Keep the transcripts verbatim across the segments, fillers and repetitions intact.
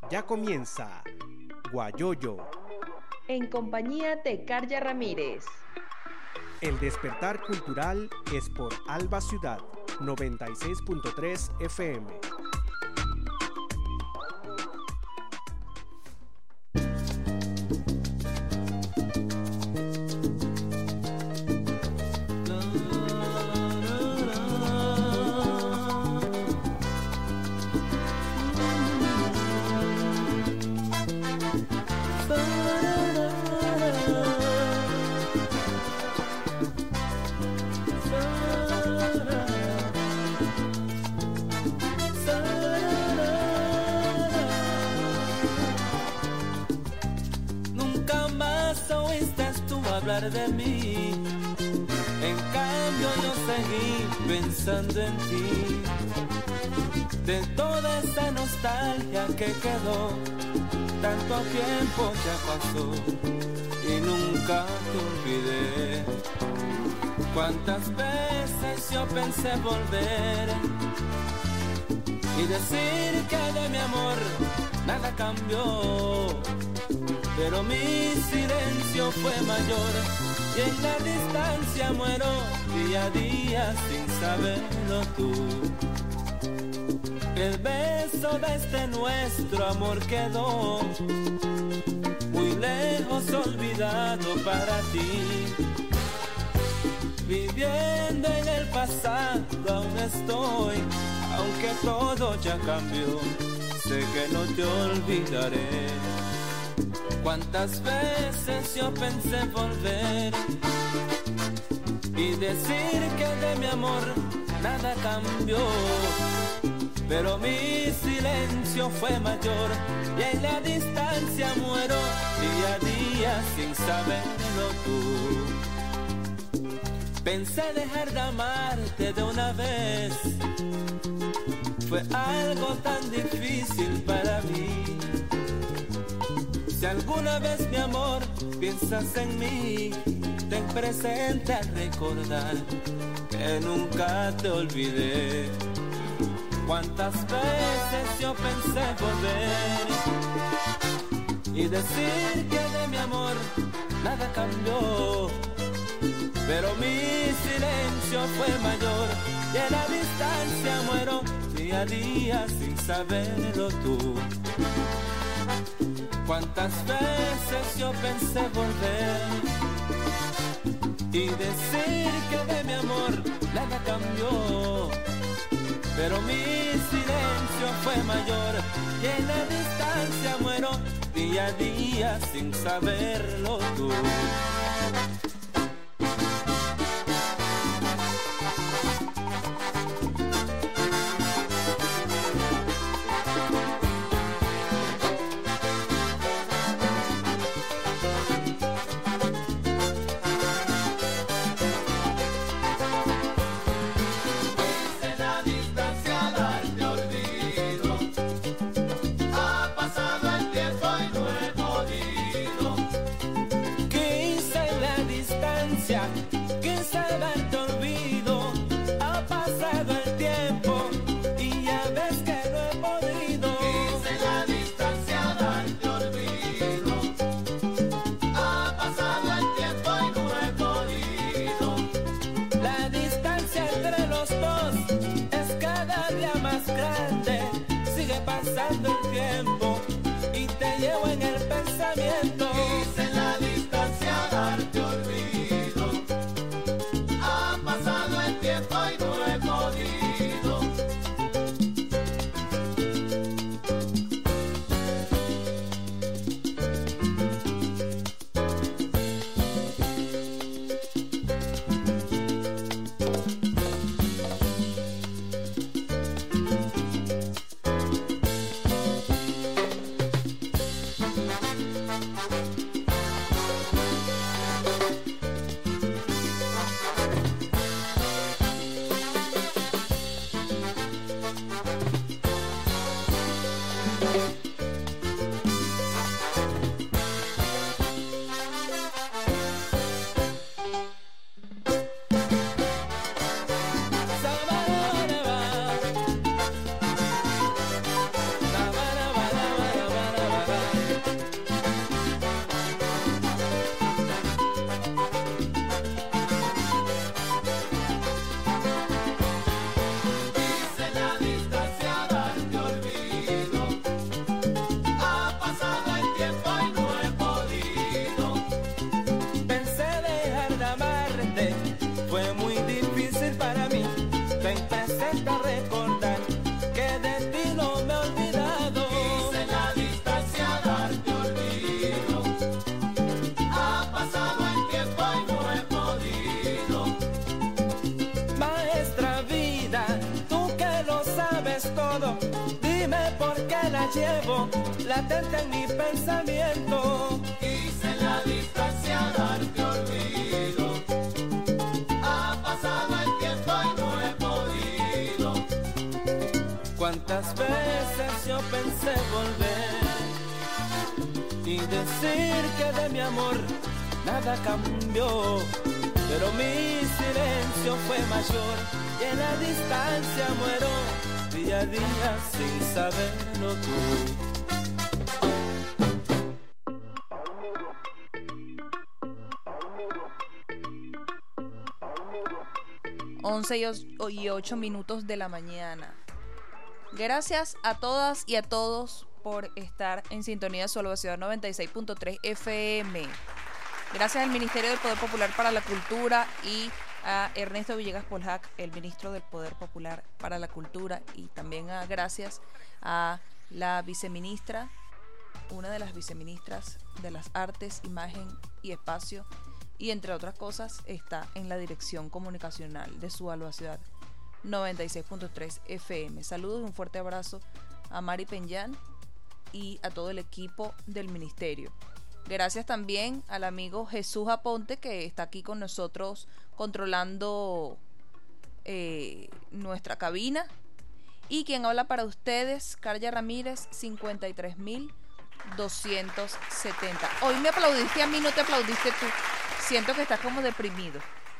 Ya comienza Guayoyo en compañía de Carya Ramírez. El despertar cultural es por Alba Ciudad noventa y seis punto tres F M. De mí, en cambio yo seguí pensando en ti, de toda esa nostalgia que quedó, tanto tiempo ya pasó y nunca te olvidé. Cuántas veces yo pensé volver y decir que de mi amor nada cambió, pero mi silencio fue mayor y en la distancia muero día a día sin saberlo tú. El beso de este nuestro amor quedó muy lejos, olvidado para ti. Viviendo en el pasado aún estoy, aunque todo ya cambió, sé que no te olvidaré. Cuántas veces yo pensé volver y decir que de mi amor nada cambió, pero mi silencio fue mayor y en la distancia muero día a día sin saberlo tú. Pensé dejar de amarte de una vez, fue algo tan difícil para mí. Si alguna vez, mi amor, piensas en mí, ten presente al recordar que nunca te olvidé. Cuántas veces yo pensé volver y decir que de mi amor nada cambió, pero mi silencio fue mayor y en la distancia muero día a día sin saberlo tú. Cuántas veces yo pensé volver y decir que de mi amor nada cambió, pero mi silencio fue mayor y en la distancia muero día a día sin saberlo tú. la llevo latente en mi pensamiento. Quise en la distancia darte olvido. Ha pasado el tiempo y no he podido. Cuántas veces yo pensé volver y decir que de mi amor nada cambió, pero mi silencio fue mayor y en la distancia muero día a día sin saberlo tú. once y ocho minutos de la mañana. Gracias a todas y a todos por estar en sintonía de su Alba Ciudad noventa y seis punto tres F M. Gracias al Ministerio del Poder Popular para la Cultura y a Ernesto Villegas Poljac, el ministro del Poder Popular para la Cultura, y también a, gracias a la viceministra, una de las viceministras de las Artes, Imagen y Espacio, y entre otras cosas está en la dirección comunicacional de su Alba Ciudad noventa y seis punto tres F M. Saludos y un fuerte abrazo a Mari Peñán y a todo el equipo del ministerio. Gracias también al amigo Jesús Aponte, que está aquí con nosotros controlando eh, nuestra cabina. Y quien habla para ustedes, Carya Ramírez, cincuenta y tres mil doscientos setenta. Hoy me aplaudiste a mí, no te aplaudiste tú. Siento que estás como deprimido.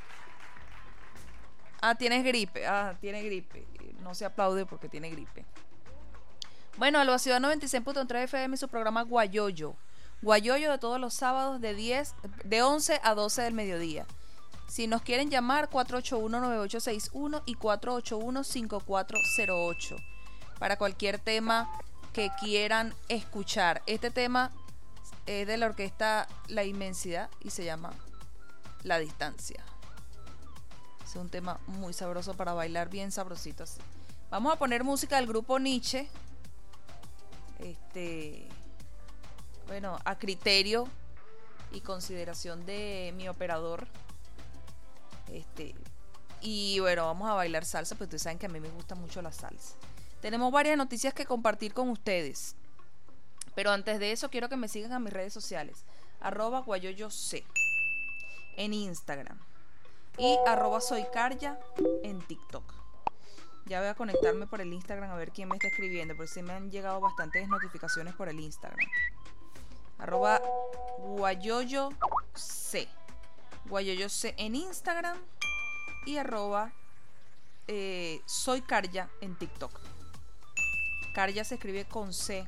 Ah, tienes gripe. Ah, tiene gripe. No se aplaude porque tiene gripe. Bueno, Alba Ciudad noventa y seis punto tres F M y su programa Guayoyo. Guayoyo de todos los sábados de diez, de once a doce del mediodía. Si nos quieren llamar, cuatro ocho uno, nueve ocho seis uno y cuatro ocho uno, cinco cuatro cero ocho para cualquier tema que quieran escuchar. Este tema es de la orquesta La Inmensidad y se llama La Distancia. Es un tema muy sabroso para bailar, bien sabrosito así. Vamos a poner música del grupo Nietzsche. Este... Bueno, a criterio y consideración de mi operador. Este, y bueno, vamos a bailar salsa, pues ustedes saben que a mí me gusta mucho la salsa. Tenemos varias noticias que compartir con ustedes. Pero antes de eso, quiero que me sigan a mis redes sociales. Arroba guayoyoc en Instagram. Y arroba soycarya en TikTok. Ya voy a conectarme por el Instagram a ver quién me está escribiendo, porque sí me han llegado bastantes notificaciones por el Instagram. Arroba guayoyoc guayoyoc en Instagram y arroba eh, soy Carya en TikTok. Carya se escribe con C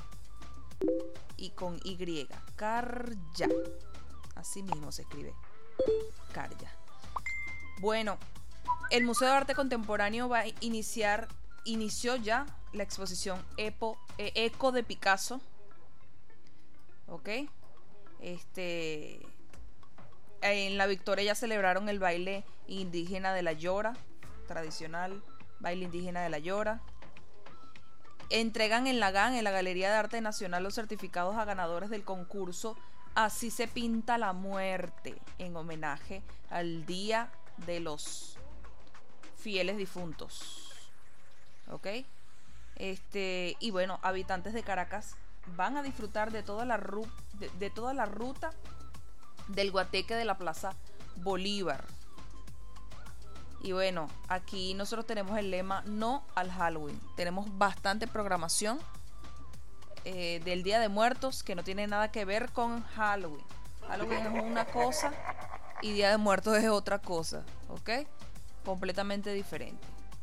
y con Y. Carya, así mismo se escribe Carya. Bueno, el Museo de Arte Contemporáneo va a iniciar inició ya la exposición Epo, eh, Eco de Picasso. Ok, este, en La Victoria ya celebraron el baile indígena de la Llora, tradicional baile indígena de la Llora. Entregan en la G A N, en la Galería de Arte Nacional, los certificados a ganadores del concurso Así se pinta la muerte, en homenaje al Día de los Fieles Difuntos. Ok, este, y bueno, habitantes de Caracas van a disfrutar de toda la ru- de, de toda la ruta del Guateque de la Plaza Bolívar. Y bueno, aquí nosotros tenemos el lema no al Halloween. Tenemos bastante programación eh, del Día de Muertos que no tiene nada que ver con Halloween. Halloween es una cosa y Día de Muertos es otra cosa, ¿ok? Completamente diferente.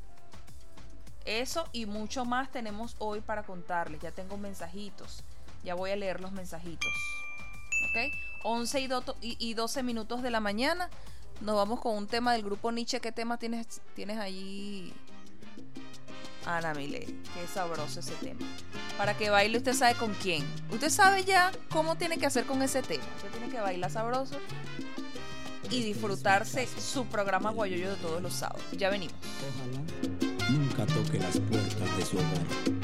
Eso y mucho más tenemos hoy para contarles. Ya tengo mensajitos. Ya voy a leer los mensajitos. ¿Ok? once y doce minutos de la mañana. Nos vamos con un tema del grupo Nietzsche. ¿Qué tema tienes, tienes allí, Ana Milé? Qué sabroso ese tema. Para que baile, usted sabe con quién. Usted sabe ya cómo tiene que hacer con ese tema. Usted tiene que bailar sabroso y disfrutarse su programa Guayoyo de todos los sábados. Ya venimos. Ojalá nunca toque las puertas de su hogar.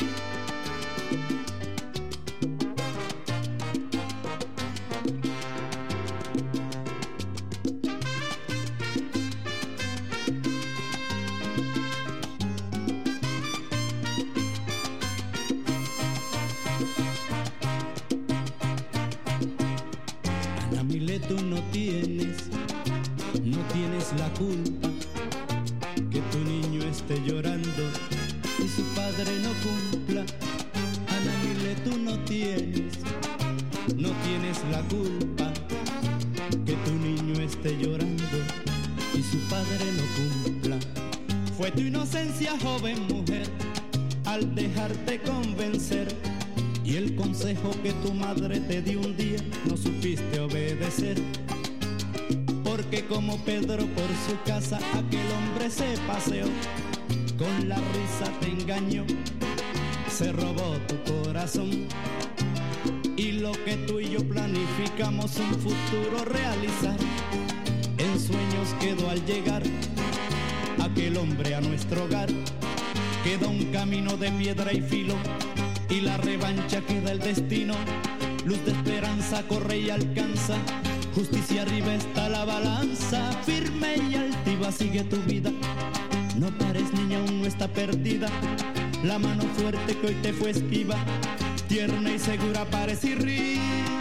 la culpa que tu niño esté llorando y su padre no cumpla. Ana Mile, tú no tienes, no tienes la culpa que tu niño esté llorando y su padre no cumpla. Fue tu inocencia, joven mujer, al dejarte convencer, y el consejo que tu madre te dio un día no supiste obedecer. Porque como Pedro por su casa aquel hombre se paseó, con la risa te engañó, se robó tu corazón. Y lo que tú y yo planificamos un futuro realizar, en sueños quedó al llegar aquel hombre a nuestro hogar. Queda un camino de piedra y filo, y la revancha queda el destino. Luz de esperanza corre y alcanza, justicia arriba está la balanza. Firme y altiva sigue tu vida, no pares niña, aún no está perdida. La mano fuerte que hoy te fue esquiva, tierna y segura parece y ríes.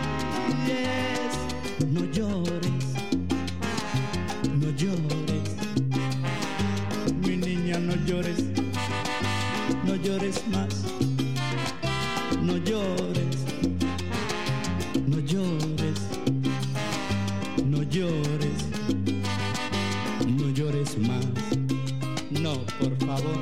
No llores, no llores, mi niña, no llores, no llores más, no llores, no llores, no llores, no llores más, no, por favor.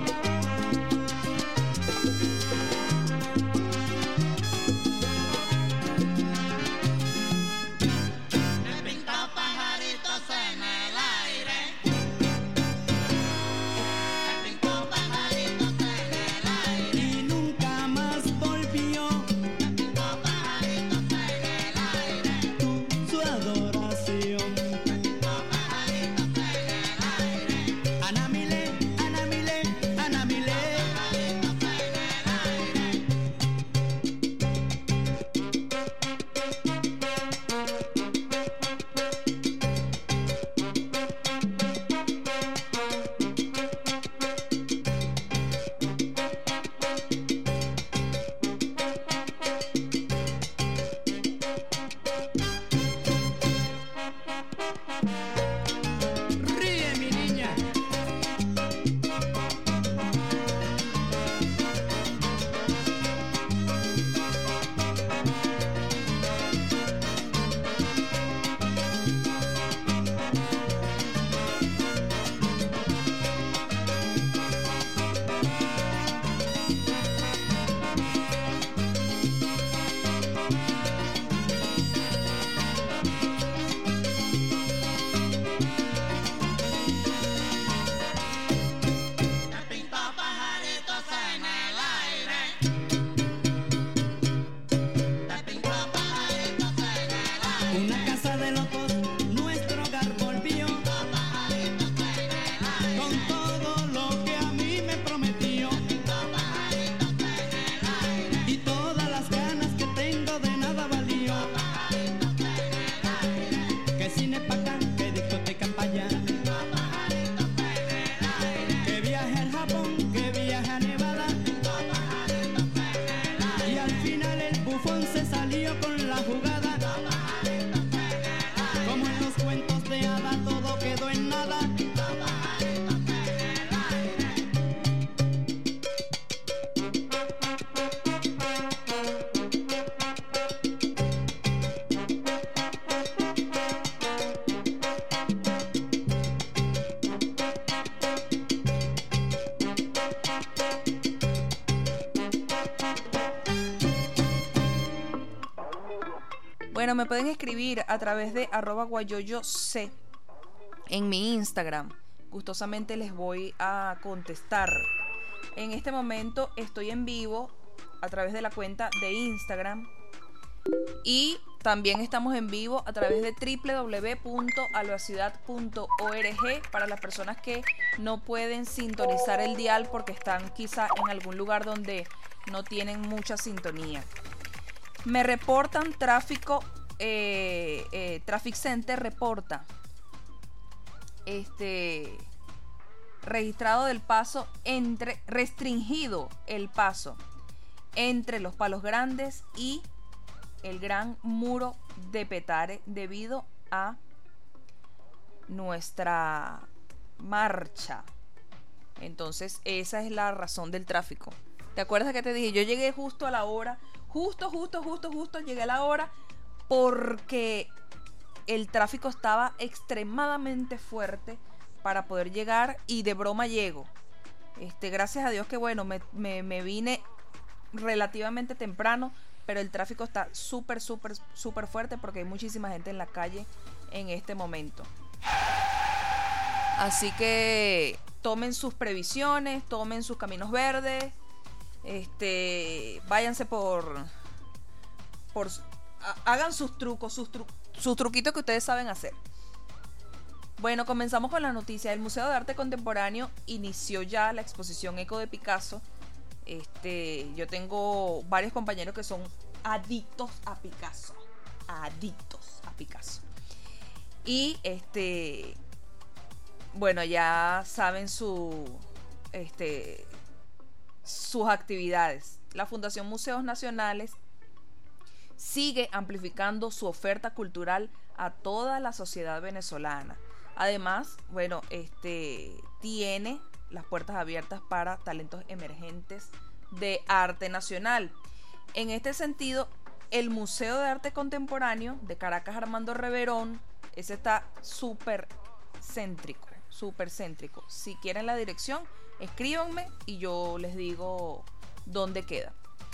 Bueno, me pueden escribir a través de arroba guayoyoc en mi Instagram. Gustosamente les voy a contestar. En este momento estoy en vivo a través de la cuenta de Instagram, y también estamos en vivo a través de doble u doble u doble u punto albaciudad punto org para las personas que no pueden sintonizar el dial porque están quizá en algún lugar donde no tienen mucha sintonía. Me reportan tráfico, eh, eh, Traffic Center reporta este registrado del paso entre, restringido el paso entre los Palos Grandes y el Gran Muro de Petare debido a nuestra marcha. Entonces esa es la razón del tráfico. ¿Te acuerdas que te dije? Yo llegué justo a la hora, justo, justo, justo, justo, llegué a la hora porque el tráfico estaba extremadamente fuerte para poder llegar, y de broma llego. Este, gracias a Dios que bueno, me, me, me vine relativamente temprano, pero el tráfico está súper, súper, súper fuerte porque hay muchísima gente en la calle en este momento. Así que tomen sus previsiones, tomen sus caminos verdes, este, váyanse por, por hagan sus trucos, sus, tru, sus truquitos que ustedes saben hacer. Bueno, comenzamos con la noticia. El Museo de Arte Contemporáneo inició ya la exposición Eco de Picasso. Este, yo tengo varios compañeros que son adictos a Picasso, adictos a Picasso. Y este, bueno, ya saben su, este, sus actividades. La Fundación Museos Nacionales sigue amplificando su oferta cultural a toda la sociedad venezolana. Además, bueno, este tiene las puertas abiertas para talentos emergentes de arte nacional. En este sentido, el Museo de Arte Contemporáneo de Caracas Armando Reverón, ese está súper céntrico, súper céntrico. Si quieren la dirección, escríbanme y yo les digo dónde queda.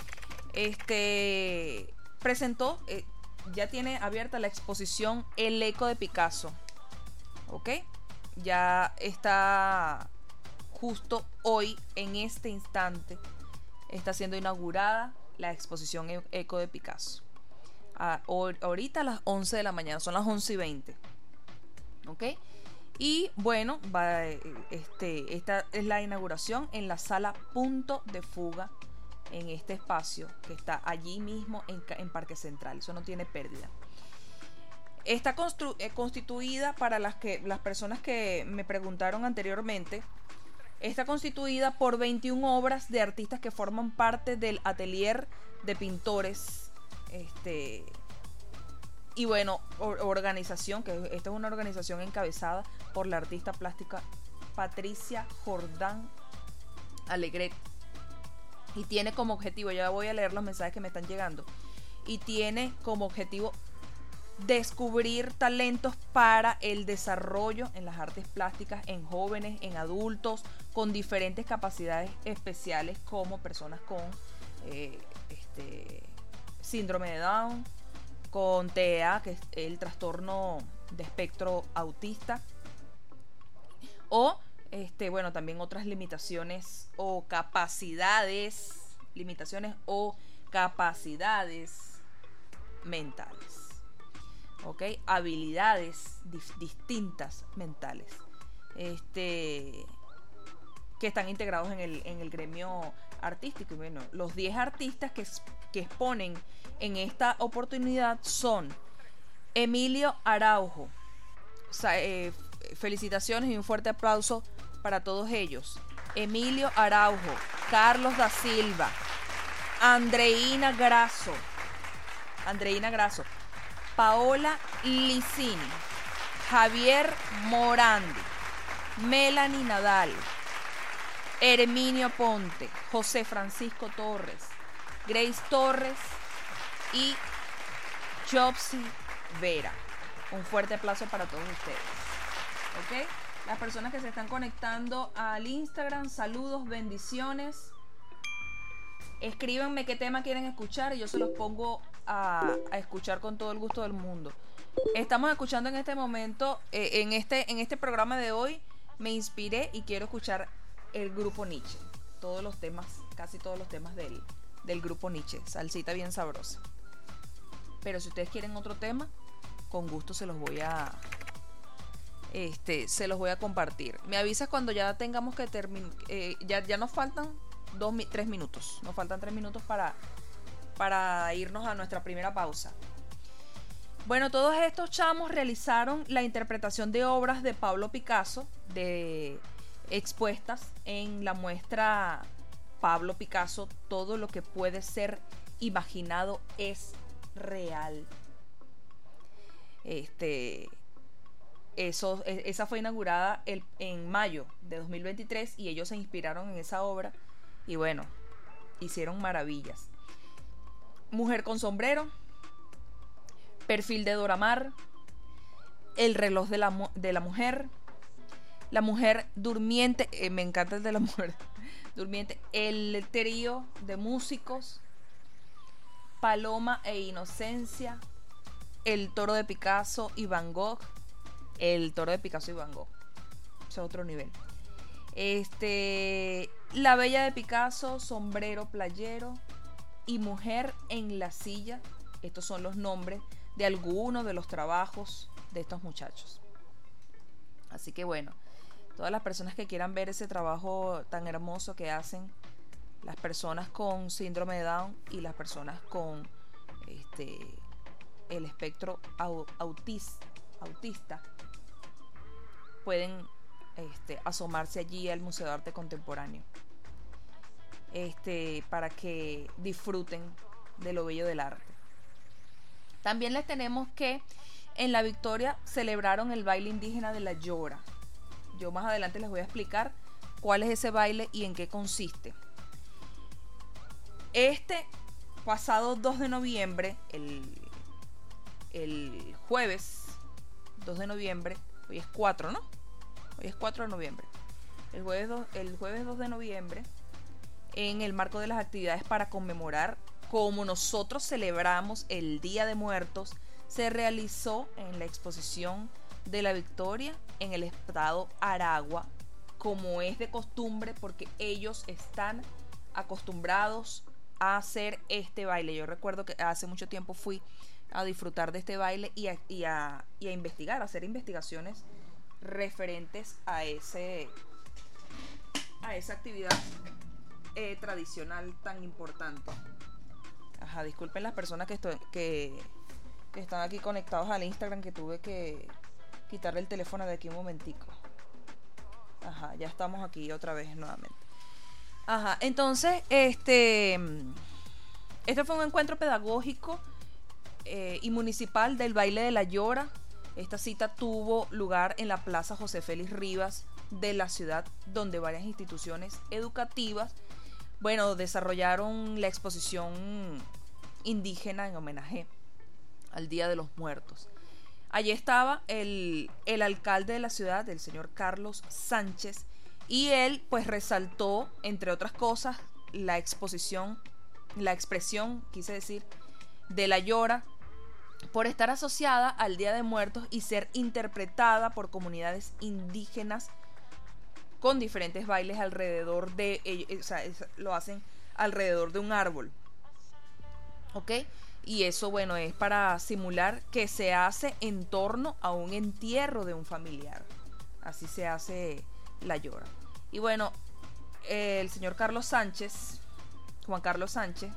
Este presentó, eh, ya tiene abierta la exposición El Eco de Picasso. ¿Ok? Ya está justo hoy, en este instante, está siendo inaugurada la exposición Eco de Picasso. Ah, ahorita a las once de la mañana, son las once y veinte. ¿Ok? Y bueno, va, este, esta es la inauguración en la sala Punto de Fuga, en este espacio que está allí mismo en, en Parque Central. Eso no tiene pérdida. Está constru- eh, constituida, para las, que, las personas que me preguntaron anteriormente, está constituida por veintiuna obras de artistas que forman parte del atelier de pintores. Este, y bueno, or- organización, que esta es una organización encabezada por la artista plástica Patricia Jordán Alegret. Y tiene como objetivo, ya voy a leer los mensajes que me están llegando, y tiene como objetivo descubrir talentos para el desarrollo en las artes plásticas en jóvenes, en adultos, con diferentes capacidades especiales, como personas con eh, este, síndrome de Down, con T E A, que es el trastorno de espectro autista, o este, bueno, también otras limitaciones o capacidades, limitaciones o capacidades mentales. ¿Ok? Habilidades dif- distintas mentales, este, que están integrados en el, en el gremio artístico. Y bueno, los diez artistas que, que exponen en esta oportunidad son Emilio Araujo. O sea, eh, felicitaciones y un fuerte aplauso para todos ellos. Emilio Araujo, Carlos da Silva, Andreina Grasso, Andreina Grasso, Paola Licini, Javier Morandi, Melanie Nadal, Herminio Ponte, José Francisco Torres, Grace Torres y Jobsy Vera. Un fuerte aplauso para todos ustedes. ¿Ok? Las personas que se están conectando al Instagram, saludos, bendiciones. Escríbanme qué tema quieren escuchar y yo se los pongo a, a escuchar con todo el gusto del mundo. Estamos escuchando en este momento, eh, en este en este programa de hoy, me inspiré y quiero escuchar el grupo Nietzsche. Todos los temas, casi todos los temas del, del grupo Nietzsche. Salsita bien sabrosa. Pero si ustedes quieren otro tema, con gusto se los voy a... Este, se los voy a compartir. Me avisas cuando ya tengamos que terminar. Eh, ya, ya nos faltan dos, tres minutos. Nos faltan tres minutos para, para irnos a nuestra primera pausa. Bueno, todos estos chamos realizaron la interpretación de obras de Pablo Picasso, de expuestas en la muestra Pablo Picasso. Todo lo que puede ser imaginado es real. Este... eso, esa fue inaugurada el, en mayo de dos mil veintitrés y ellos se inspiraron en esa obra y bueno, hicieron maravillas. Mujer con sombrero, perfil de Dora Maar, el reloj de la, de la mujer, la mujer durmiente, eh, me encanta el de la mujer durmiente, el trío de músicos, Paloma e Inocencia, el toro de Picasso y Van Gogh, el toro de Picasso y Van Gogh, es otro nivel. Este, la bella de Picasso, sombrero playero y mujer en la silla. Estos son los nombres de algunos de los trabajos de estos muchachos. Así que bueno, todas las personas que quieran ver ese trabajo tan hermoso que hacen las personas con síndrome de Down y las personas con este el espectro au, autis, autista pueden este, asomarse allí al Museo de Arte Contemporáneo este, para que disfruten de lo bello del arte. También les tenemos que en La Victoria celebraron el baile indígena de la Llora. Yo más adelante les voy a explicar cuál es ese baile y en qué consiste. Este pasado dos de noviembre, el, el jueves dos de noviembre, hoy es cuatro, ¿no? Hoy es cuatro de noviembre. El jueves, dos, el jueves dos de noviembre, en el marco de las actividades para conmemorar como nosotros celebramos el Día de Muertos, se realizó en la exposición de La Victoria en el estado Aragua, como es de costumbre, porque ellos están acostumbrados a hacer este baile. Yo recuerdo que hace mucho tiempo fui a disfrutar de este baile y a, y a, y a investigar, a hacer investigaciones referentes a ese a esa actividad eh, tradicional tan importante. Ajá, disculpen las personas que estoy que, que están aquí conectados al Instagram, que tuve que quitarle el teléfono de aquí un momentico. Ajá, ya estamos aquí otra vez nuevamente. Ajá, entonces, este este fue un encuentro pedagógico eh, y municipal del baile de la Llora. Esta cita tuvo lugar en la Plaza José Félix Rivas de la ciudad, donde varias instituciones educativas, bueno, desarrollaron la exposición indígena en homenaje al Día de los Muertos. Allí estaba el, el alcalde de la ciudad, el señor Carlos Sánchez, y él pues resaltó, entre otras cosas, la exposición, la expresión, quise decir, de la Llora, por estar asociada al Día de Muertos y ser interpretada por comunidades indígenas con diferentes bailes alrededor de ellos, o sea, es, lo hacen alrededor de un árbol, ¿ok? Y eso, bueno, es para simular que se hace en torno a un entierro de un familiar. Así se hace la Llora. Y bueno, el señor Carlos Sánchez, Juan Carlos Sánchez,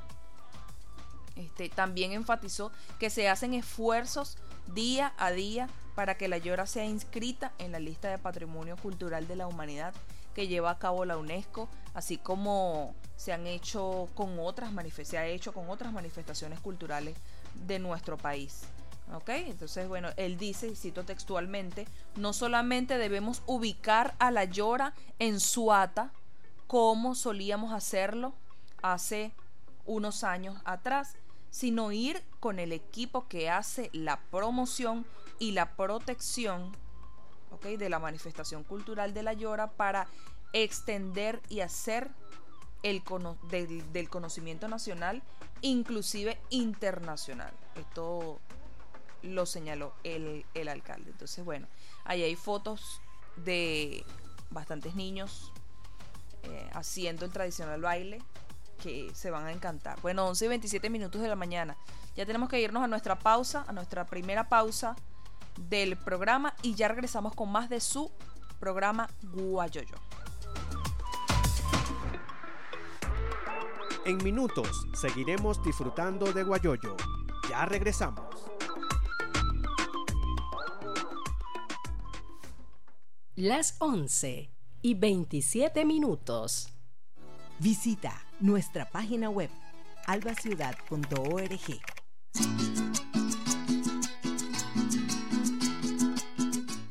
Este, también enfatizó que se hacen esfuerzos día a día para que la Llora sea inscrita en la lista de Patrimonio Cultural de la Humanidad que lleva a cabo la UNESCO, así como se han hecho con otras se ha hecho con otras manifestaciones culturales de nuestro país. ¿Ok? Entonces, bueno, él dice, y cito textualmente, no solamente debemos ubicar a la Llora en Suata como solíamos hacerlo hace unos años atrás, sino ir con el equipo que hace la promoción y la protección, ¿okay?, de la manifestación cultural de la Llora para extender y hacer el cono- del, del conocimiento nacional, inclusive internacional. Esto lo señaló el, el alcalde. Entonces, bueno, ahí hay fotos de bastantes niños eh, haciendo el tradicional baile, que se van a encantar. Bueno, once y veintisiete minutos de la mañana. Ya tenemos que irnos a nuestra pausa, a nuestra primera pausa del programa, y ya regresamos con más de su programa Guayoyo. En minutos seguiremos disfrutando de Guayoyo. Ya regresamos. Las once y veintisiete minutos. Visita nuestra página web alba ciudad punto org.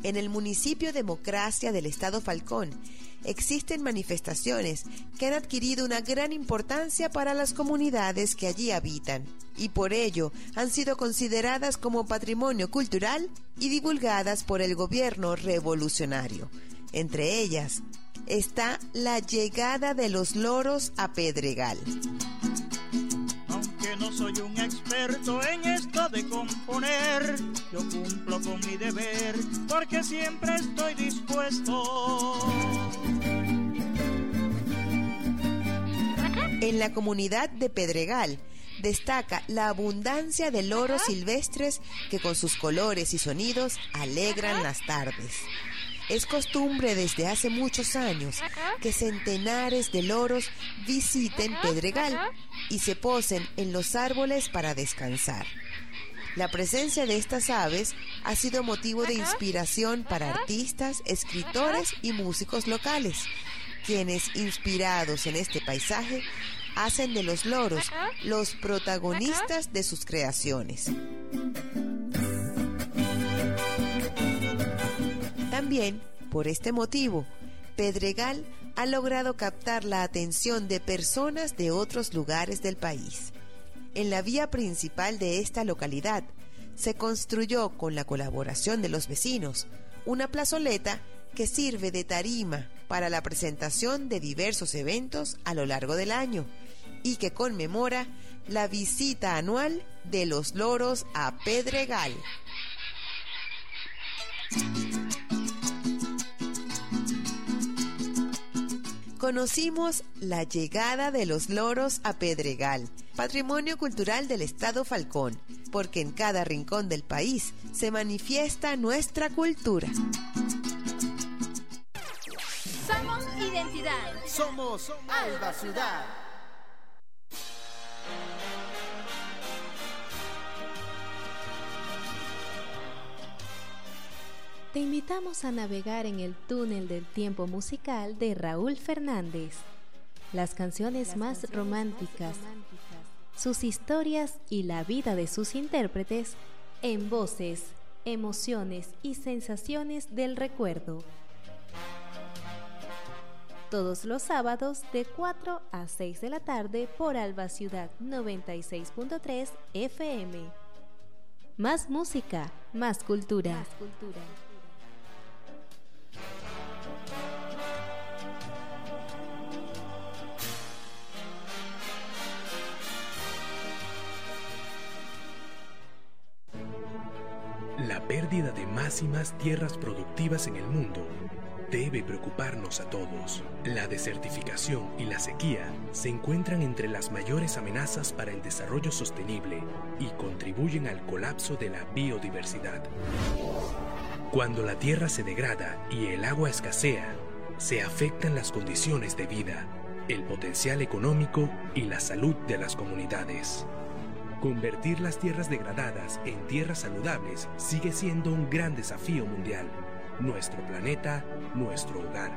En el municipio Democracia del Estado Falcón existen manifestaciones que han adquirido una gran importancia para las comunidades que allí habitan y por ello han sido consideradas como patrimonio cultural y divulgadas por el gobierno revolucionario. Entre ellas está la llegada de los loros a Pedregal. Aunque no soy un experto en esto de componer, yo cumplo con mi deber porque siempre estoy dispuesto. En la comunidad de Pedregal destaca la abundancia de loros silvestres que con sus colores y sonidos alegran las tardes. Es costumbre desde hace muchos años que centenares de loros visiten Pedregal y se posen en los árboles para descansar. La presencia de estas aves ha sido motivo de inspiración para artistas, escritores y músicos locales, quienes, inspirados en este paisaje, hacen de los loros los protagonistas de sus creaciones. También, por este motivo, Pedregal ha logrado captar la atención de personas de otros lugares del país. En la vía principal de esta localidad se construyó, con la colaboración de los vecinos, una plazoleta que sirve de tarima para la presentación de diversos eventos a lo largo del año y que conmemora la visita anual de los loros a Pedregal. Conocimos la llegada de los loros a Pedregal, patrimonio cultural del Estado Falcón, porque en cada rincón del país se manifiesta nuestra cultura. Somos identidad. Somos Alba Ciudad. Te invitamos a navegar en el túnel del tiempo musical de Raúl Fernández. Las canciones, Las más, canciones románticas, más románticas, sus historias y la vida de sus intérpretes en voces, emociones y sensaciones del recuerdo. Todos los sábados de cuatro a seis de la tarde por Alba Ciudad noventa y seis punto tres F M. Más música, más cultura. Más cultura. La pérdida de más y más tierras productivas en el mundo debe preocuparnos a todos. La desertificación y la sequía se encuentran entre las mayores amenazas para el desarrollo sostenible y contribuyen al colapso de la biodiversidad. Cuando la tierra se degrada y el agua escasea, se afectan las condiciones de vida, el potencial económico y la salud de las comunidades. Convertir las tierras degradadas en tierras saludables sigue siendo un gran desafío mundial. Nuestro planeta, nuestro hogar.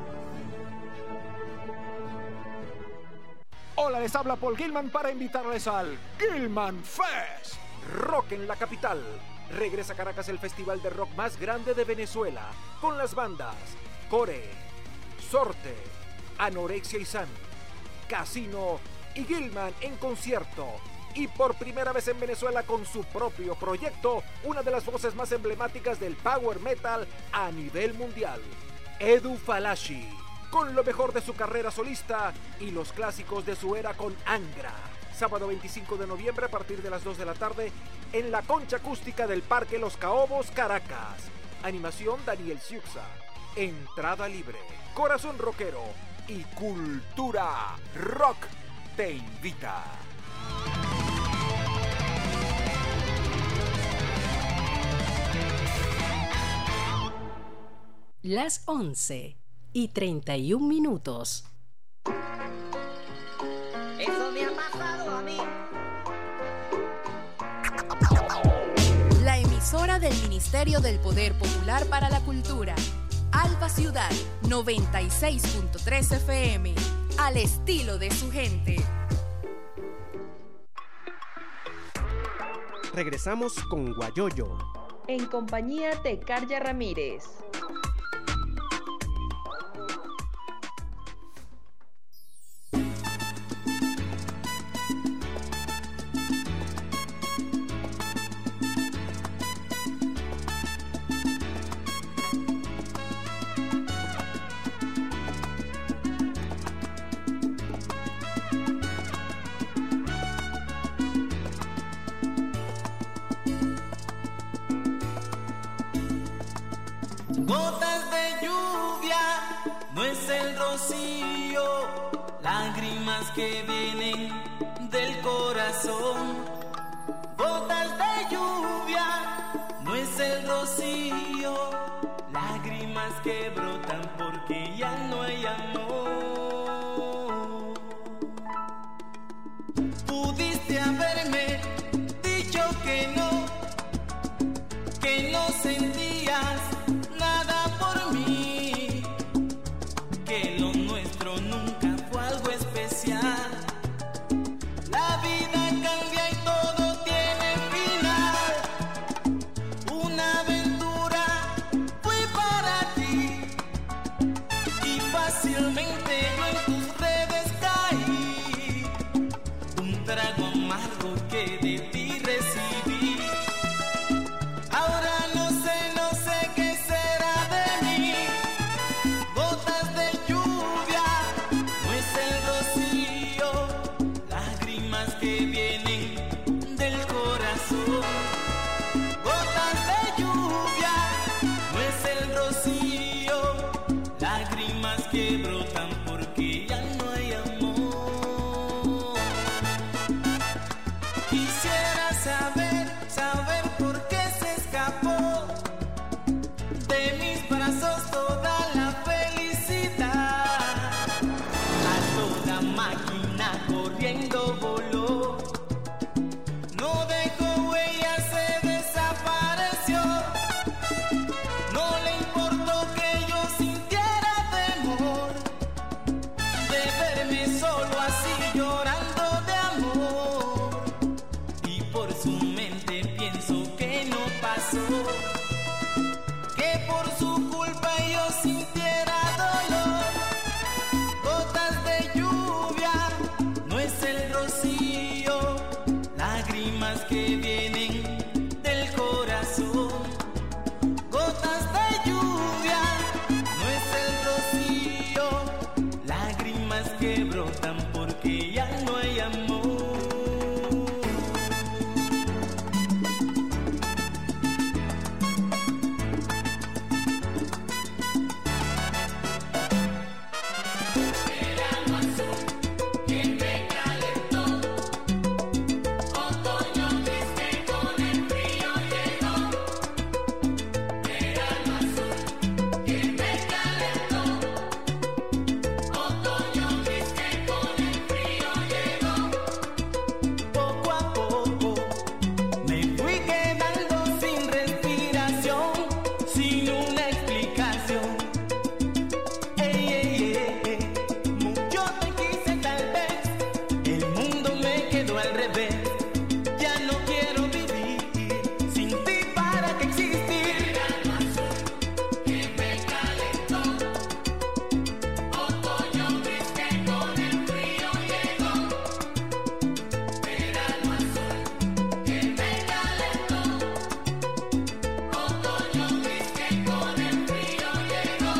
Hola, les habla Paul Gilman para invitarles al Gilman Fest. Rock en la capital. Regresa a Caracas el festival de rock más grande de Venezuela, con las bandas Core, Sorte, Anorexia y San, Casino y Gilman en concierto. Y por primera vez en Venezuela con su propio proyecto, una de las voces más emblemáticas del power metal a nivel mundial, Edu Falashi, con lo mejor de su carrera solista y los clásicos de su era con Angra. Sábado veinticinco de noviembre a partir de las dos de la tarde en la concha acústica del Parque Los Caobos, Caracas. Animación Daniel Siuxa. Entrada libre. Corazón Rockero y Cultura Rock te invita. Las once y treinta y un minutos. Eso me ha pasado a mí. La emisora del Ministerio del Poder Popular para la Cultura, Alba Ciudad noventa y seis punto tres F M, al estilo de su gente. Regresamos con Guayoyo en compañía de Carya Ramírez. Gotas de lluvia, no es el rocío, lágrimas que vienen del corazón. Gotas de lluvia, no es el rocío, lágrimas que brotan porque ya no hay amor. Pudiste haberme dicho que no, que no sentías nada por mí, que lo nuestro nunca fue algo especial. La vida cambia y todo tiene final. Una aventura fui para ti y fácilmente yo en tus redes caí. Un trago amargo que de ti recibí. Ahora no sé, no sé qué será de mí. Gotas de lluvia, no es el rocío, lágrimas que vienen del corazón. Gotas de lluvia, no es el rocío, lágrimas que brotan porque ya no hay amor. Quisiera saber, saber por qué se escapó de mis brazos toda la felicidad. A toda máquina corriendo voló, no dejó huella, se desapareció. No le importó que yo sintiera temor de verme solo así llorando de amor. Y por su mente pienso que no pasó, que por su culpa yo sintiera dolor. Gotas de lluvia, no es el rocío, lágrimas que vienen del corazón. Gotas de lluvia, no es el rocío, lágrimas que brotan porque ya no hay amor. Verano azul que me calentó, otoño gris que con el frío llegó. Verano azul que me calentó, otoño gris que con el frío llegó. Poco a poco me fui quedando sin respiración, sin una explicación. Ey, ey, ey, ey, mucho te quise tal vez, el mundo me quedó al revés. Ya no quiero vivir sin ti, ¿para qué existir? Verano azul que me calentó, otoño gris que con el frío llegó. Verano azul que me calentó, otoño gris que con el frío llegó.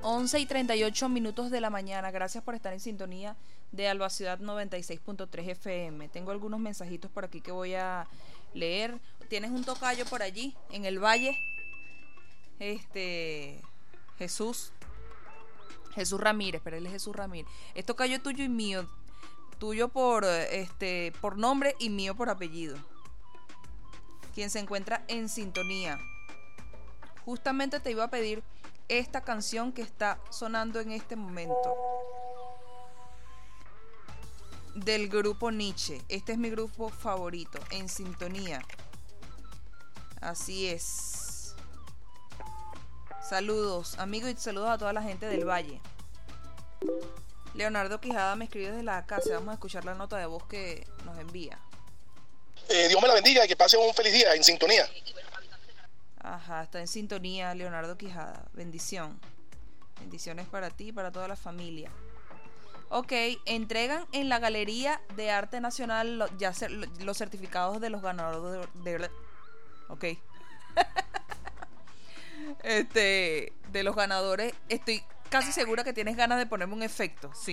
once y treinta y ocho minutos de la mañana. Gracias por estar en sintonía de Alba Ciudad noventa y seis punto tres F M. Tengo algunos mensajitos por aquí que voy a leer. ¿Tienes un tocayo por allí, en el valle? Este... Jesús. Jesús Ramírez, pero él es Jesús Ramírez. Es tocayo tuyo y mío. Tuyo por, este, por nombre y mío por apellido. Quien se encuentra en sintonía. Justamente te iba a pedir esta canción que está sonando en este momento, del grupo Nietzsche. Este es mi grupo favorito, En Sintonía. Así es. Saludos, amigos, y saludos a toda la gente del Valle. Leonardo Quijada me escribe desde la casa. Vamos a escuchar la nota de voz que nos envía. Eh, Dios me la bendiga y que pase un feliz día en sintonía. Ajá, está en sintonía Leonardo Quijada. Bendición. Bendiciones para ti y para toda la familia. Ok, entregan en la Galería de Arte Nacional lo, ya ser, lo, los certificados de los ganadores de... de ok. este, de los ganadores. Estoy casi segura que tienes ganas de ponerme un efecto. Sí.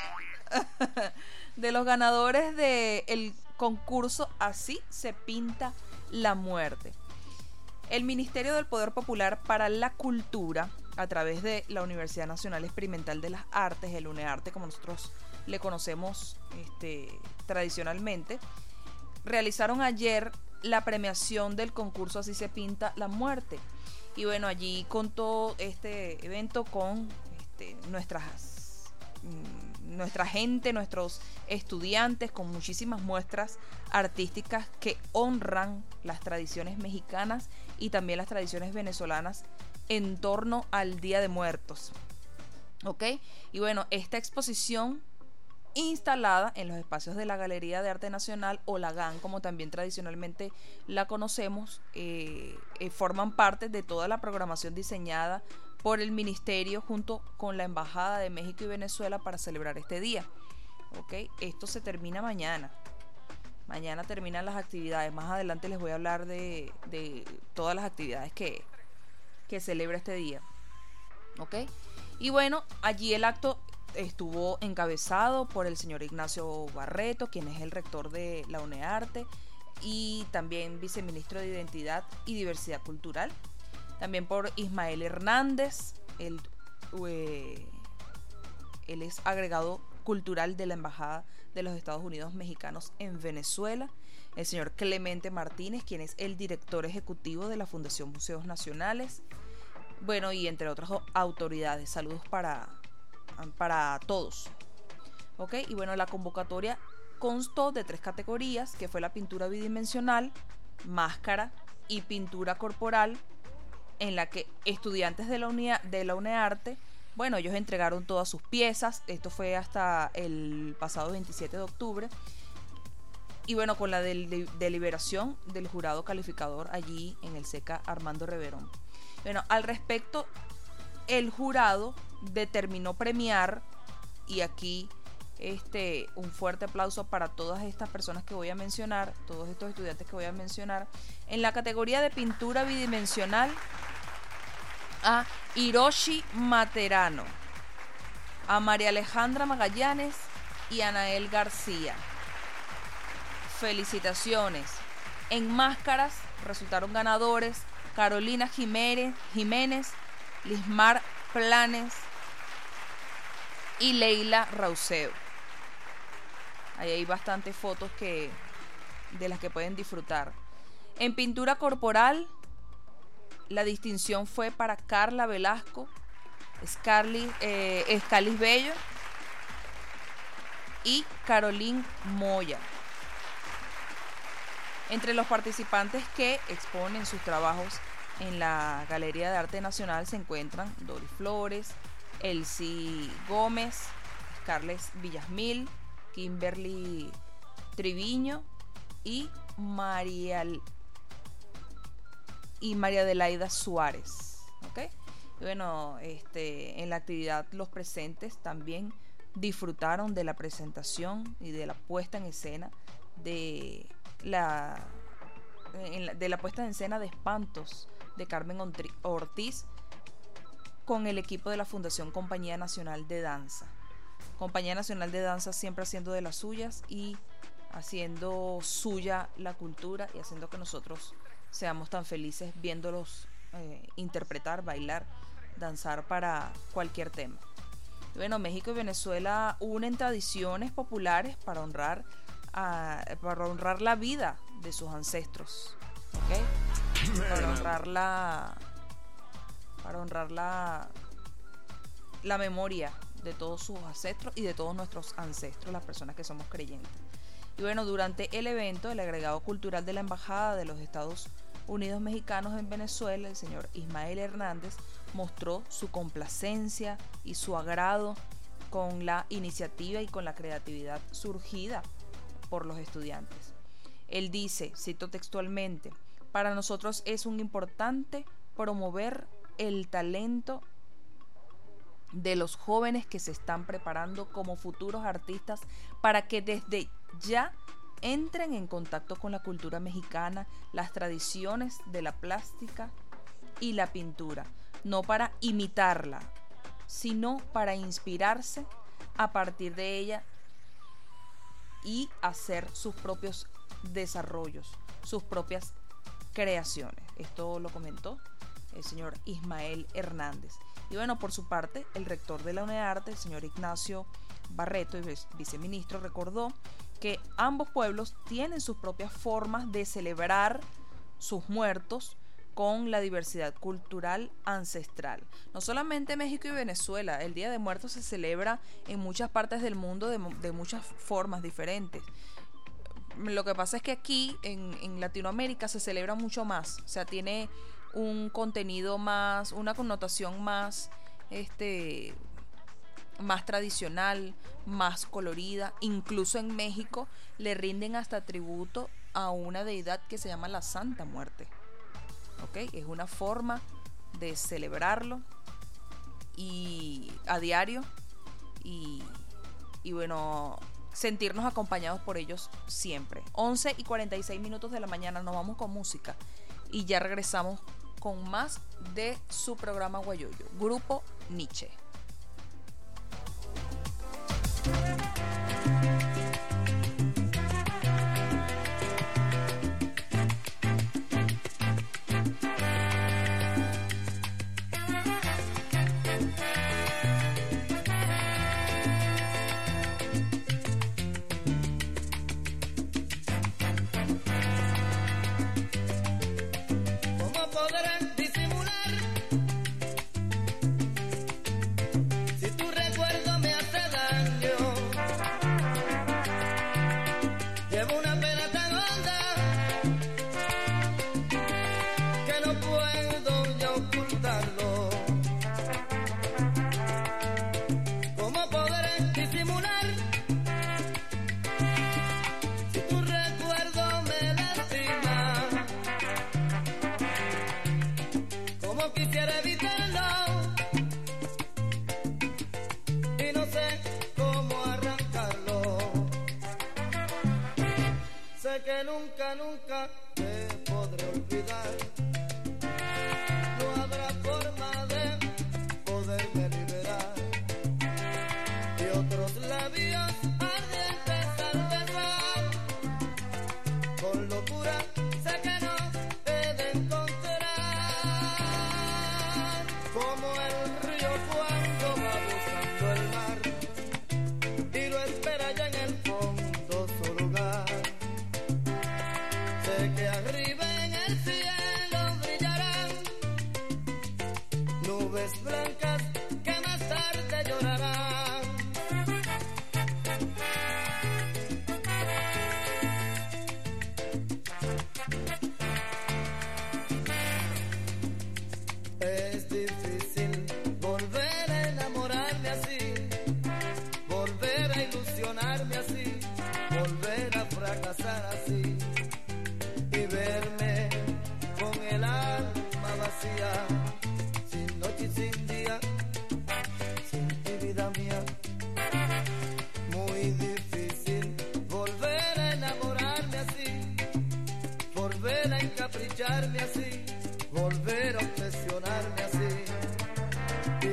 De los ganadores del concurso Así se pinta la muerte. El Ministerio del Poder Popular para la Cultura, a través de la Universidad Nacional Experimental de las Artes, el UNEARTE, como nosotros le conocemos este, tradicionalmente, realizaron ayer la premiación del concurso Así se pinta la muerte. Y bueno, allí contó este evento con este, nuestras, nuestra gente, nuestros estudiantes, con muchísimas muestras artísticas que honran las tradiciones mexicanas y también las tradiciones venezolanas en torno al Día de Muertos. ¿Ok? Y bueno, esta exposición, instalada en los espacios de la Galería de Arte Nacional, o la GAN, como también tradicionalmente la conocemos, eh, eh, forman parte de toda la programación diseñada por el Ministerio junto con la Embajada de México y Venezuela para celebrar este día. ¿Ok? Esto se termina mañana. Mañana terminan las actividades. Más adelante les voy a hablar de, de todas las actividades que, que celebra este día. ¿Ok? Y bueno, allí el acto estuvo encabezado por el señor Ignacio Barreto, quien es el rector de la UNEARTE y también viceministro de Identidad y Diversidad Cultural. También por Ismael Hernández, el, eh, él es agregado cultural de la Embajada de los Estados Unidos Mexicanos en Venezuela. El señor Clemente Martínez, quien es el director ejecutivo de la Fundación Museos Nacionales. Bueno, y entre otras autoridades. Saludos para, para todos. Ok, y bueno, la convocatoria constó de tres categorías, que fue la pintura bidimensional, máscara y pintura corporal, en la que estudiantes de la, UNIA, de la UNEARTE, bueno, ellos entregaron todas sus piezas. Esto fue hasta el pasado veintisiete de octubre. Y bueno, con la del, deliberación del jurado calificador allí en el SECA Armando Reverón. Bueno, al respecto, el jurado determinó premiar, y aquí este, un fuerte aplauso para todas estas personas que voy a mencionar, todos estos estudiantes que voy a mencionar, en la categoría de pintura bidimensional, a Hiroshi Materano, a María Alejandra Magallanes y a Anael García. Felicitaciones. En máscaras resultaron ganadores Carolina Jiménez, Jiménez, Lismar Planes y Leila Rauseo. Ahí hay bastantes fotos que, de las que pueden disfrutar. En pintura corporal, la distinción fue para Carla Velasco, Scarly, eh, Escalis Bello y Caroline Moya. Entre los participantes que exponen sus trabajos en la Galería de Arte Nacional se encuentran Doris Flores, Elsie Gómez, Scarlett Villasmil, Kimberly Triviño y María y María Adelaida Suárez. ¿Okay? Y bueno, este, en la actividad los presentes también disfrutaron de la presentación y de la puesta en escena de la, en la de la puesta en escena de Espantos de Carmen Ortiz, con el equipo de la Fundación Compañía Nacional de Danza. Compañía Nacional de Danza siempre haciendo de las suyas y haciendo suya la cultura y haciendo que nosotros seamos tan felices viéndolos eh, interpretar, bailar, danzar para cualquier tema. Bueno, México y Venezuela unen tradiciones populares para honrar a, para honrar la vida de sus ancestros, ¿ok? Para honrar la para honrar la la memoria de todos sus ancestros y de todos nuestros ancestros, las personas que somos creyentes. Y bueno, durante el evento, el agregado cultural de la Embajada de los Estados Unidos Mexicanos en Venezuela, el señor Ismael Hernández, mostró su complacencia y su agrado con la iniciativa y con la creatividad surgida por los estudiantes. Él dice, cito textualmente, para nosotros es un importante promover el talento de los jóvenes que se están preparando como futuros artistas para que desde ya entren en contacto con la cultura mexicana, las tradiciones de la plástica y la pintura, no para imitarla, sino para inspirarse a partir de ella y hacer sus propios desarrollos, sus propias creaciones. Esto lo comentó el señor Ismael Hernández. Y bueno, por su parte, el rector de la UNEARTE, el señor Ignacio Barreto, y viceministro, recordó que ambos pueblos tienen sus propias formas de celebrar sus muertos con la diversidad cultural ancestral. No solamente México y Venezuela, el Día de Muertos se celebra en muchas partes del mundo de, de muchas formas diferentes. Lo que pasa es que aquí en, en Latinoamérica se celebra mucho más, o sea, tiene un contenido más, una connotación más, este, más tradicional, más colorida. Incluso en México le rinden hasta tributo a una deidad que se llama la Santa Muerte. ¿Ok? Es una forma de celebrarlo y a diario y, y bueno, sentirnos acompañados por ellos siempre. once y cuarenta y seis minutos de la mañana, nos vamos con música y ya regresamos con más de su programa Guayoyo, Grupo Nietzsche. Que nunca, nunca te podré olvidar. No habrá forma de poderme liberar de otros labios ardientes al besar. Con locura sé que no he de encontrar, como el río cuando va buscando el mar y lo espera ya en el fondo su lugar. Que arriba en el cielo brillarán nubes blancas que más tarde llorarán. Es difícil volver a enamorarme así, volver a ilusionarme así, volver a fracasar así. Verme con el alma vacía, sin noche y sin día, sin ti, vida mía. Muy difícil volver a enamorarme así, volver a encapricharme así, volver a obsesionarme así.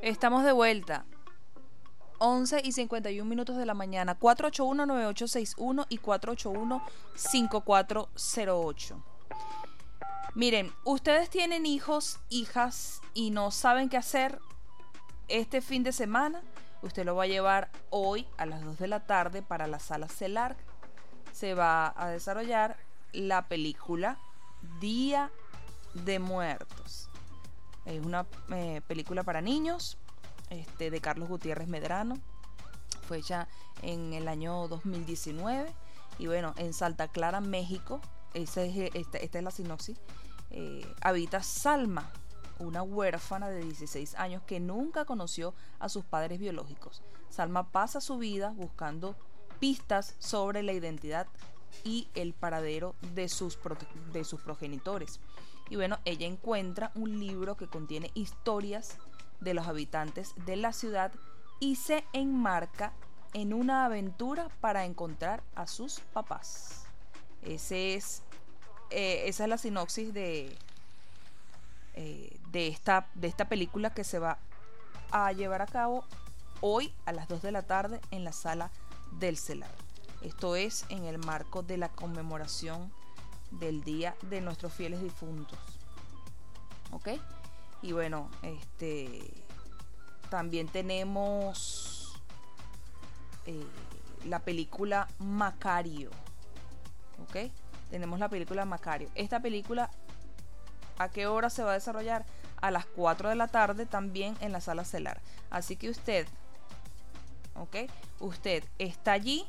Estamos de vuelta. once y cincuenta y un minutos de la mañana. cuatro ocho uno, nueve ocho seis uno y cuatro ocho uno, cinco cuatro cero ocho. Miren, ustedes tienen hijos, hijas y no saben qué hacer este fin de semana. Usted lo va a llevar hoy a las dos de la tarde para la sala CELAR. Se va a desarrollar la película Día de Muertos. Es una eh, película para niños este, de Carlos Gutiérrez Medrano. Fue hecha en el año dos mil diecinueve. Y bueno, en Santa Clara, México, esa es, esta, esta es la sinopsis, eh, habita Salma, una huérfana de dieciséis años que nunca conoció a sus padres biológicos. Salma pasa su vida buscando pistas sobre la identidad y el paradero de sus, pro, de sus progenitores. Y bueno, ella encuentra un libro que contiene historias de los habitantes de la ciudad y se enmarca en una aventura para encontrar a sus papás. Ese es, eh, esa es la sinopsis de, eh, de, esta, de esta película que se va a llevar a cabo hoy a las dos de la tarde en la sala del CELAR. Esto es en el marco de la conmemoración del Día de nuestros fieles difuntos. ¿Ok? Y bueno, este también tenemos eh, la película Macario. ¿Ok? Tenemos la película Macario. Esta película, ¿a qué hora se va a desarrollar? A las cuatro de la tarde también en la sala CELAR. Así que usted, ¿ok? Usted está allí,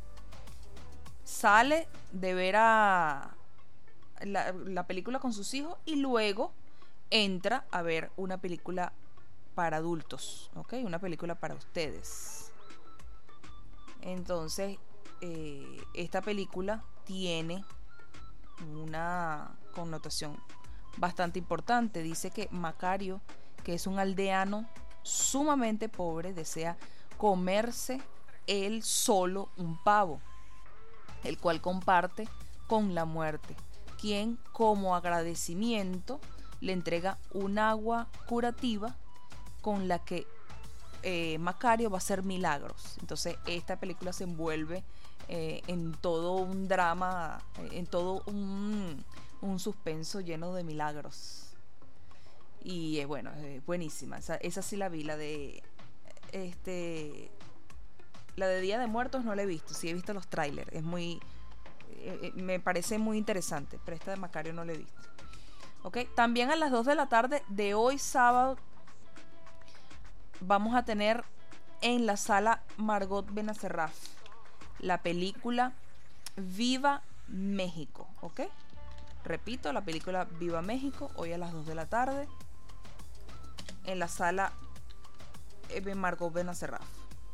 sale de ver a la, la película con sus hijos y luego entra a ver una película para adultos, ¿ok? Una película para ustedes. Entonces, eh, esta película tiene una connotación bastante importante. Dice que Macario, que es un aldeano sumamente pobre, desea comerse él solo un pavo, el cual comparte con la muerte, quien como agradecimiento le entrega un agua curativa con la que eh, Macario va a hacer milagros. Entonces esta película se envuelve eh, en todo un drama, eh, en todo un, un suspenso lleno de milagros. Y es eh, bueno, es eh, buenísima. Esa, esa sí la vi, la de este la de Día de Muertos no la he visto, sí he visto los trailers, es muy eh, me parece muy interesante, pero esta de Macario no la he visto. ¿Ok? También a las dos de la tarde de hoy sábado vamos a tener en la sala Margot Benacerraf la película Viva México. ¿Ok? Repito, la película Viva México, hoy a las dos de la tarde en la sala Margot Benacerraf.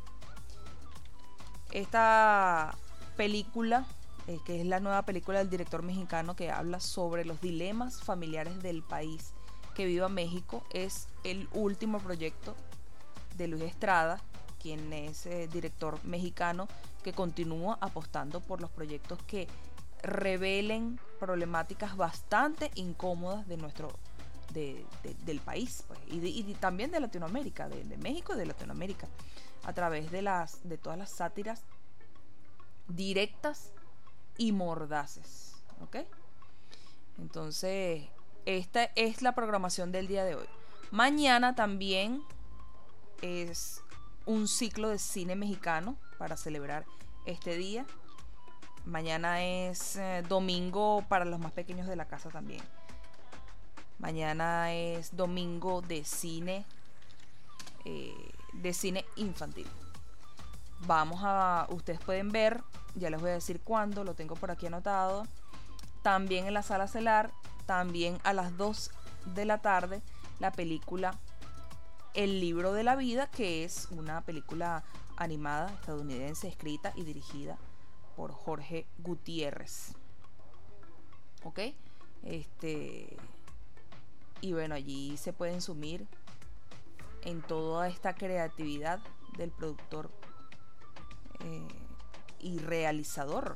Esta película, eh, que es la nueva película del director mexicano que habla sobre los dilemas familiares del país que viva México, es el último proyecto de Luis Estrada, quien es eh, director mexicano que continúa apostando por los proyectos que revelen problemáticas bastante incómodas de nuestro de, de, del país, pues, y, de, y de, también de Latinoamérica, de, de México y de Latinoamérica, a través de las de todas las sátiras directas y mordaces. ¿Ok? Entonces, esta es la programación del día de hoy. Mañana también es un ciclo de cine mexicano para celebrar este día. Mañana es eh, domingo para los más pequeños de la casa también. Mañana es domingo de cine eh, de cine infantil. Vamos a, ustedes pueden ver, ya les voy a decir cuándo, lo tengo por aquí anotado. También en la sala CELAR, también a las dos de la tarde, la película El Libro de la Vida, que es una película animada estadounidense, escrita y dirigida por Jorge Gutiérrez. ¿Ok? Este, y bueno, allí se pueden sumir en toda esta creatividad del productor eh, y realizador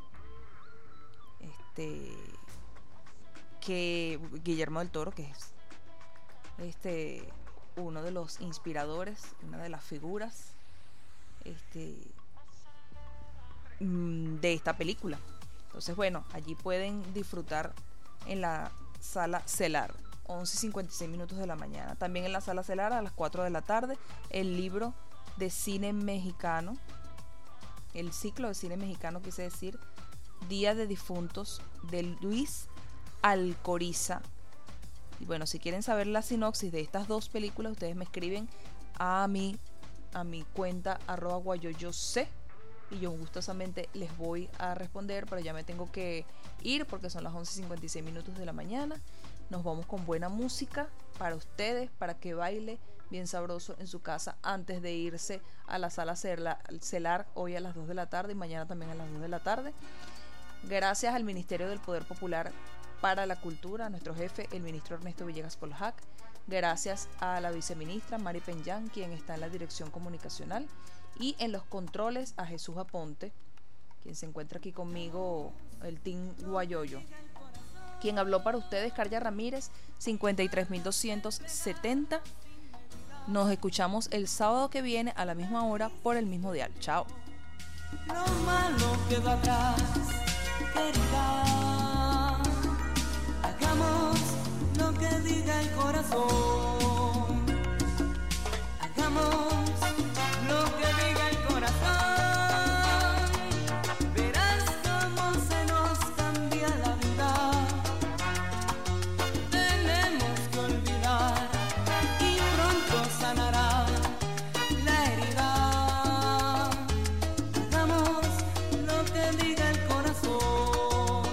este que Guillermo del Toro, que es este uno de los inspiradores, una de las figuras este, de esta película. Entonces, bueno, allí pueden disfrutar en la sala Celar, once y cincuenta y seis minutos de la mañana. También en la sala Celar a las cuatro de la tarde, el libro de cine mexicano, el ciclo de cine mexicano, quise decir, Día de Difuntos, de Luis Alcoriza. Y bueno, si quieren saber la sinopsis de estas dos películas, ustedes me escriben a mi, a mi cuenta arroba guayoyose y yo gustosamente les voy a responder, pero ya me tengo que ir porque son las once y cincuenta y seis minutos de la mañana. Nos vamos con buena música para ustedes, para que baile bien sabroso en su casa antes de irse a la sala Celar hoy a las dos de la tarde y mañana también a las dos de la tarde. Gracias al Ministerio del Poder Popular para la Cultura, a nuestro jefe, el ministro Ernesto Villegas Poljac. Gracias a la viceministra Mari Peñán, quien está en la dirección comunicacional, y en los controles a Jesús Aponte, quien se encuentra aquí conmigo, el Team Guayoyo. Quien habló para ustedes, Carya Ramírez, cincuenta y tres mil doscientos setenta. Nos escuchamos el sábado que viene a la misma hora por el mismo dial. Chao. Lo malo quedó atrás, querida. Hagamos lo que diga el corazón. Hagamos lo que diga el corazón. Verás cómo se nos cambia la vida. Tenemos que olvidar y pronto sanará la herida. Hagamos lo que diga el corazón.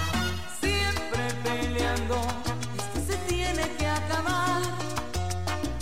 Siempre peleando, esto se tiene que acabar.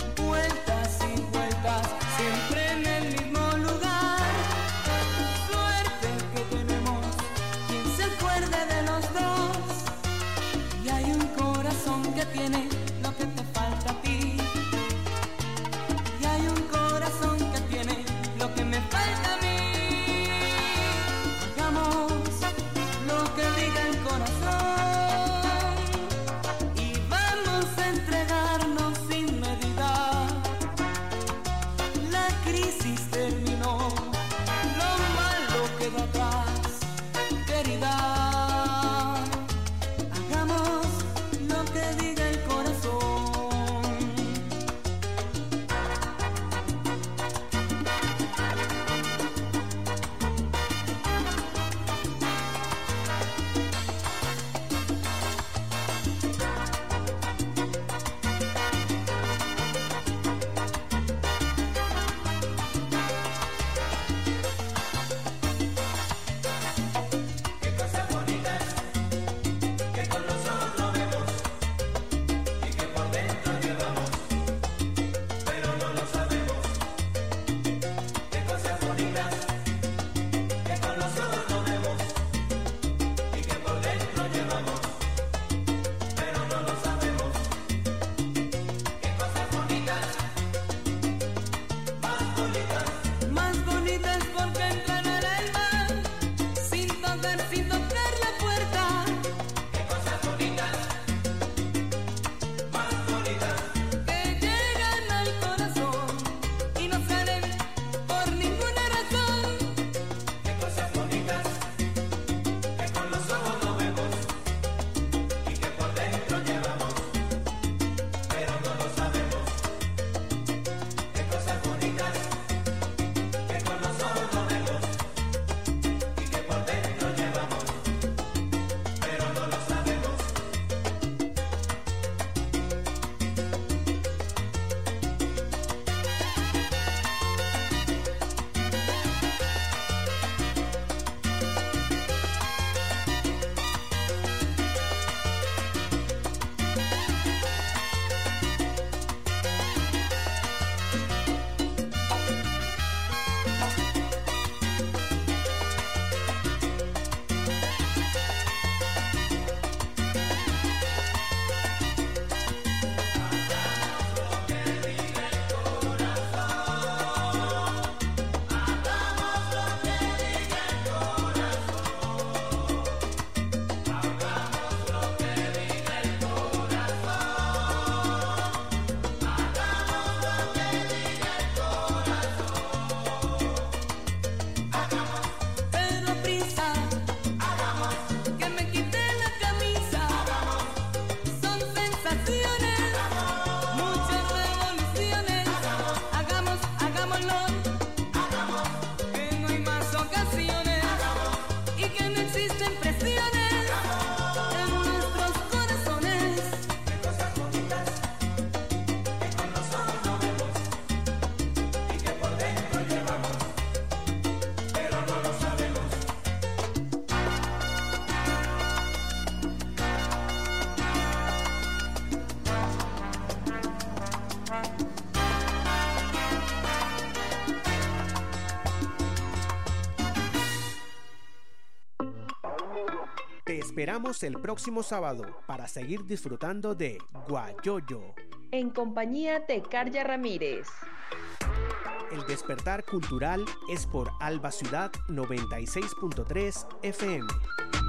esperamos el próximo sábado para seguir disfrutando de Guayoyo. En compañía de Carya Ramírez. El despertar cultural es por Alba Ciudad noventa y seis punto tres F M.